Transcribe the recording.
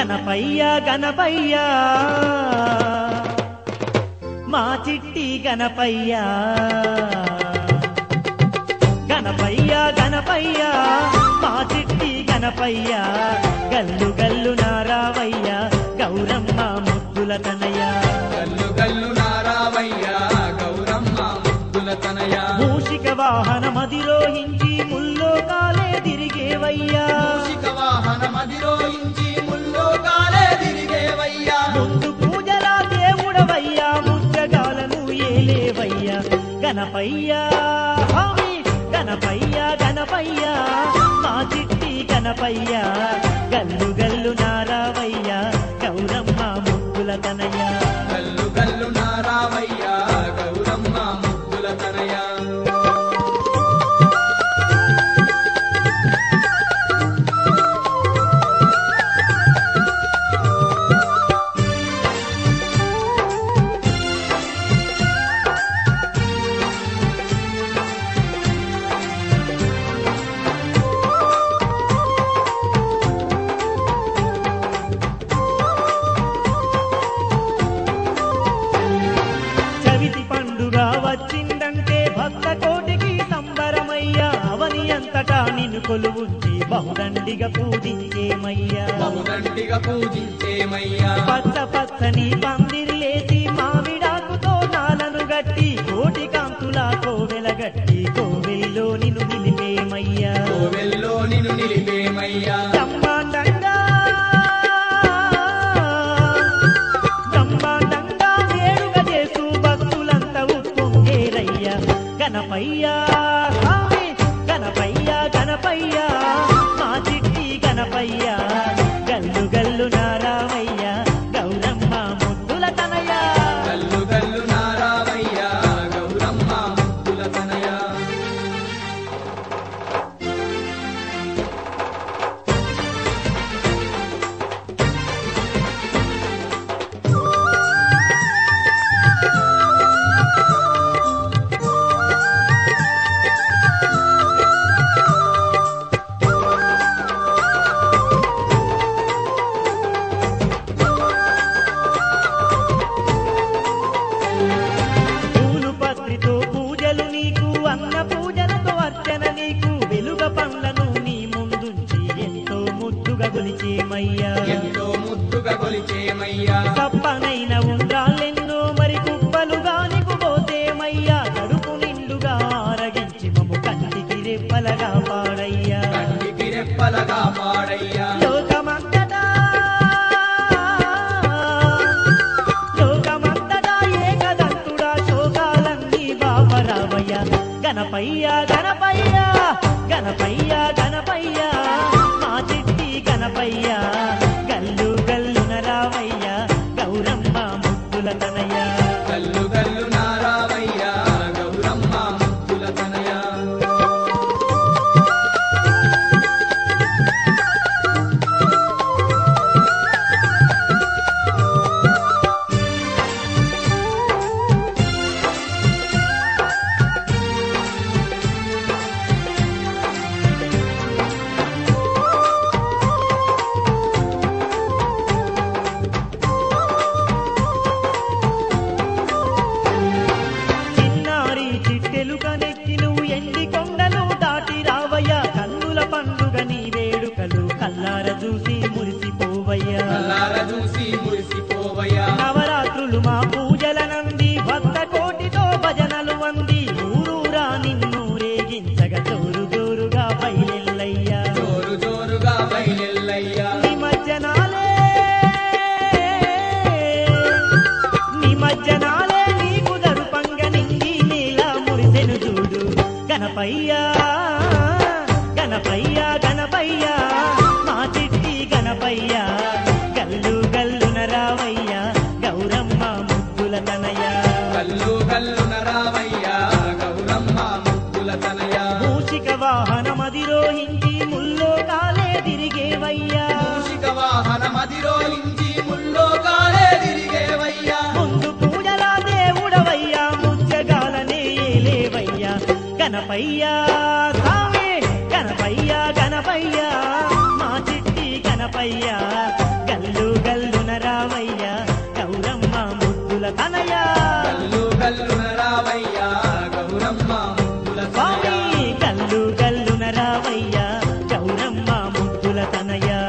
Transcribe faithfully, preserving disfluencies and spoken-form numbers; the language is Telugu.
గణపయ్య గణపయ్య మా చిట్టి గణపయ్య గణపయ్య గణపయ్య మా చిట్టి గణపయ్య గల్లు గల్లు నారావయ్య గౌరమ్మ ముద్దుల తనయ గల్లు గల్లు నారావయ్య గౌరమ్మ ముద్దుల తనయ మూషిక వాహనమధిరోహించి ముల్లోకాలే తిరిగేవయ్యా మూషిక వాహనమధిరోహించి ముల్లోకాలే తిరిగేవయ్యా ముందు పూజల దేవుడవయ్యా ముచ్చగాలను ఏలేవయ్యా గణపయ్య స్వామి గణపయ్య గణపయ్య మా చిట్టి గణపయ్య గల్లు గల్లు నారావయ్య గౌరమ్మ ముద్దుల తనయ గల్లు గల్లు నారావయ్య గౌరమ్మ ముద్దుల తనయ చవితి పండుగ వచ్చిందంటే భక్త కోటికి సంబరమయ్యా అవని అంతటా నిన్ను కొలువుంచి బహుదండిగా పూజించేమయ్యా బహుదండిగా పూజించేమయ్యా పచ్చ పచ్చని పందిరిలేసి మామిడాకుతో నాలను గట్టి కోటి కాంతుల కోవెల గట్టి కోవెల్లో నిన్ను నిలిపేమయ్యా కోవెల్లో నిన్ను నిలిపేమయ్యా బ్రహ్మాండంగా బ్రహ్మాండంగా వేడుక చేస్తూ భక్తులంతా ఉప్పొంగేరయ్యా గణపయ్య స్వామి గణపయ్య గణపయ్య మా చిట్టి గణపయ్య గల్లు గల్లు నారావయ్య గౌరమ్మ ముద్దుల తనయ గల్లు గల్లు నారావయ్య గౌరమ్మ ముద్దుల తనయ పూలు పత్రితో పూజలు నీకు అన్న పూజలతో అర్చన నీకు వెలుగ పండ్లను నీ ముందుంచి ఎంతో ముద్దుగా గొలిచేమయ్యా ఎంతో ముద్దుగా కొలిచేమయ్యా తప్పనైన ఉండ్రాలెన్నో మరి కుప్పలుగా నీకు పోతేమయ్యా కడుపు నిండుగా ఆరగించి మము కంటికి రెప్పలగా పాడయ్యా కంటికి రెప్పలగా పాడయ్యా లోకమంతటా లోకమంతటా ఏకదంతుడా శోకాలన్నీ బాపరావయ్య గణపయ్య గణపయ్య గణపయ్య గణపయ్య మా చిట్టి గణపయ్య గల్లు గల్లు నరావయ్య గౌరమ్మ ముద్దుల తనయ గల్లు గల్లు నారావయ్య గౌరమ్మ ముద్దుల తనయ చిన్నారి చిట్టెలు కనెక్కి నువ్వు ఎండి కొండలు దాటి రావయ్యా కన్నుల పండుగ నీ వేడుకలు కల్లార చూసి మురిసిపోవయ్యా కల్లార చూసి మురిసిపోవయ్యా నవరాత్రులు మా పూజల నంది భక్త కోటితో భజనలు వంది ఊరూరా నిన్ను రేగించగా జోరు జోరుగా బయలెల్లయ్యా జోరు జోరుగా బయలెల్లయ్యా నిమజ్జనాలే నిమజ్జనాలే నీకు దరుపంగ నింగి నీలా మురిసెను చూడు గణపయ్య గణపయ్య గణపయ్య మా చిట్టి గణపయ్య గల్లు గల్లు నరావయ్య గౌరమ్మ ముద్దుల తనయ గల్లు గల్లు నరావయ్య గౌరమ్మ ముద్దుల తనయ మూషిక వాహనమధిరోహించి ముల్లోకాలే తిరిగేవయ్యా మూషిక వాహనమధిరోహించి ముల్లోకాలే తిరిగేవయ్యా ముందు పూజల దేవుడవయ్యా ముచ్చగాలనే ఏలేవయ్యా గణపయ్య స్వామి గణపయ్య గణపయ్య మా చిట్టి గణపయ్య గల్లు తనయ